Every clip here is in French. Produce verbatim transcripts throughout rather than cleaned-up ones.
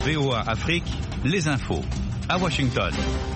V O A Afrique, les infos. À Washington.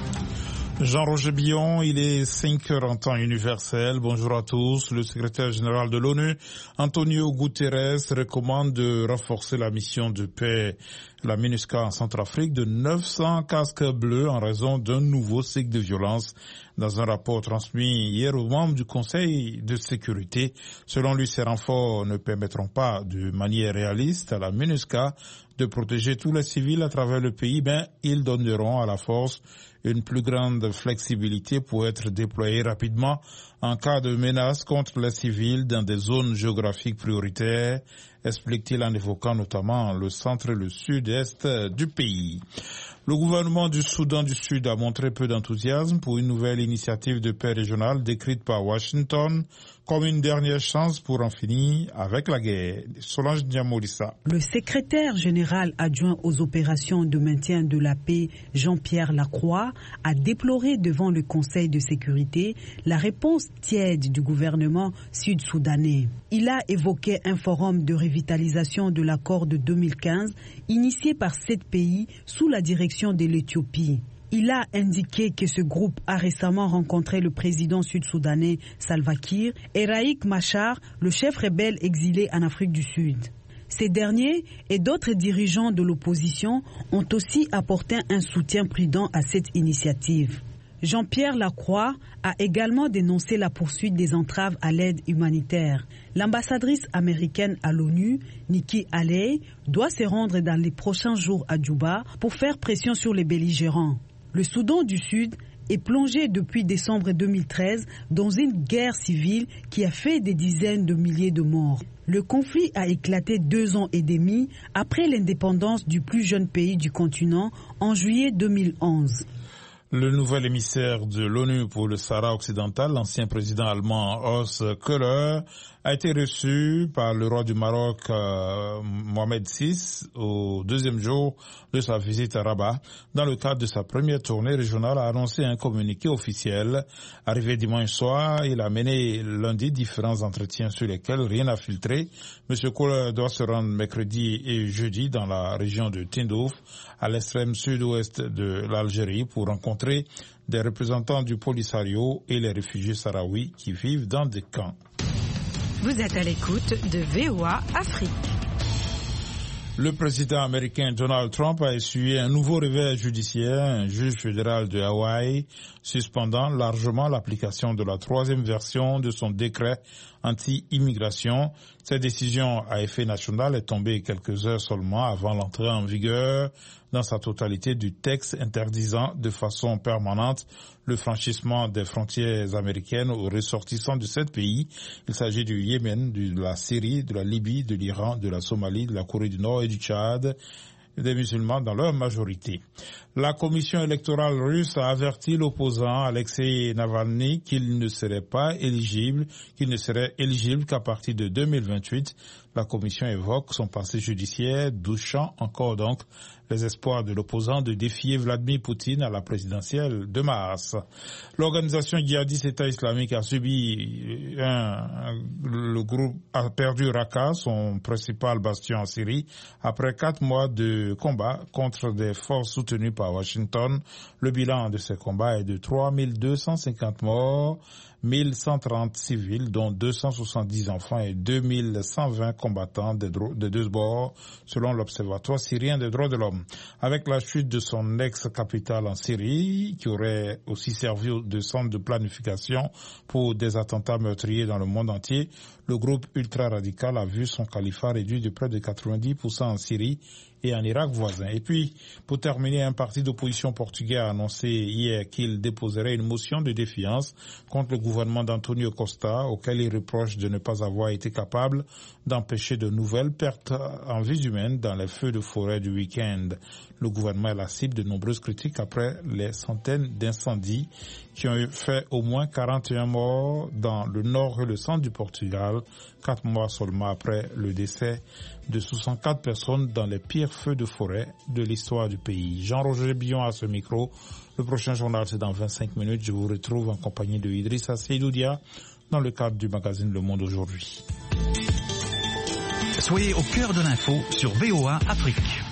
Jean-Roger Billon, il est cinq heures en temps universel. Bonjour à tous. Le secrétaire général de l'ONU, Antonio Guterres, recommande de renforcer la mission de paix, la MINUSCA en Centrafrique, de neuf cents casques bleus en raison d'un nouveau cycle de violence. Dans un rapport transmis hier aux membres du Conseil de sécurité, selon lui, ces renforts ne permettront pas de manière réaliste à la MINUSCA de protéger tous les civils à travers le pays, ben, ils donneront à la force une plus grande flexibilité pour être déployés rapidement en cas de menace contre les civils dans des zones géographiques prioritaires, explique-t-il en évoquant notamment le centre et le sud-est du pays. Le gouvernement du Soudan du Sud a montré peu d'enthousiasme pour une nouvelle initiative de paix régionale décrite par Washington comme une dernière chance pour en finir avec la guerre. Solange Niamorissa. Le secrétaire général adjoint aux opérations de maintien de la paix, Jean-Pierre Lacroix, a déploré devant le Conseil de sécurité la réponse tiède du gouvernement sud-soudanais. Il a évoqué un forum de revitalisation de l'accord de deux mille quinze initié par sept pays sous la direction de l'Éthiopie. Il a indiqué que ce groupe a récemment rencontré le président sud-soudanais Salva Kiir et Riek Machar, le chef rebelle exilé en Afrique du Sud. Ces derniers et d'autres dirigeants de l'opposition ont aussi apporté un soutien prudent à cette initiative. Jean-Pierre Lacroix a également dénoncé la poursuite des entraves à l'aide humanitaire. L'ambassadrice américaine à l'ONU, Nikki Haley, doit se rendre dans les prochains jours à Djouba pour faire pression sur les belligérants. Le Soudan du Sud est plongé depuis décembre deux mille treize dans une guerre civile qui a fait des dizaines de milliers de morts. Le conflit a éclaté deux ans et demi après l'indépendance du plus jeune pays du continent en juillet deux mille onze. Le nouvel émissaire de l'ONU pour le Sahara occidental, l'ancien président allemand Horst Köhler, a été reçu par le roi du Maroc euh, Mohamed six au deuxième jour de sa visite à Rabat. Dans le cadre de sa première tournée régionale, a annoncé un communiqué officiel. Arrivé dimanche soir, il a mené lundi différents entretiens sur lesquels rien n'a filtré. Monsieur Köhler doit se rendre mercredi et jeudi dans la région de Tindouf, à l'extrême sud-ouest de l'Algérie, pour rencontrer des représentants du Polisario et les réfugiés sahraouis qui vivent dans des camps. Vous êtes à l'écoute de V O A Afrique. Le président américain Donald Trump a essuyé un nouveau revers judiciaire, un juge fédéral de Hawaï, suspendant largement l'application de la troisième version de son décret anti-immigration. Cette décision à effet national est tombée quelques heures seulement avant l'entrée en vigueur dans sa totalité du texte interdisant de façon permanente le franchissement des frontières américaines aux ressortissants de sept pays. Il s'agit du Yémen, de la Syrie, de la Libye, de l'Iran, de la Somalie, de la Corée du Nord et du Tchad, des musulmans dans leur majorité. La commission électorale russe a averti l'opposant Alexei Navalny qu'il ne serait pas éligible, qu'il ne serait éligible qu'à partir de deux mille vingt-huit. La commission évoque son passé judiciaire, douchant encore donc les espoirs de l'opposant de défier Vladimir Poutine à la présidentielle de mars. L'organisation djihadiste État islamique a subi un, le groupe a perdu Raqqa, son principal bastion en Syrie, après quatre mois de combat contre des forces soutenues par Washington. Le bilan de ces combats est de trois mille deux cent cinquante morts, mille cent trente civils, dont deux cent soixante-dix enfants et deux mille cent vingt combattants des de deux bords, selon l'Observatoire syrien des droits de l'homme. Avec la chute de son ex-capitale en Syrie, qui aurait aussi servi de centre de planification pour des attentats meurtriers dans le monde entier, le groupe ultra-radical a vu son califat réduit de près de quatre-vingt-dix pour cent en Syrie et en Irak voisin. Et puis, pour terminer, un parti d'opposition portugais a annoncé hier qu'il déposerait une motion de défiance contre le gouvernement d'Antonio Costa, auquel il reproche de ne pas avoir été capable d'empêcher de nouvelles pertes en vies humaines dans les feux de forêt du week-end. Le gouvernement est la cible de nombreuses critiques après les centaines d'incendies qui ont fait au moins quarante et un morts dans le nord et le centre du Portugal, quatre mois seulement après le décès de soixante-quatre personnes dans les pires feux de forêt de l'histoire du pays. Jean-Roger Billon à ce micro. Le prochain journal, c'est dans vingt-cinq minutes. Je vous retrouve en compagnie de Idrissa Seydoudia dans le cadre du magazine Le Monde aujourd'hui. Soyez au cœur de l'info sur V O A Afrique.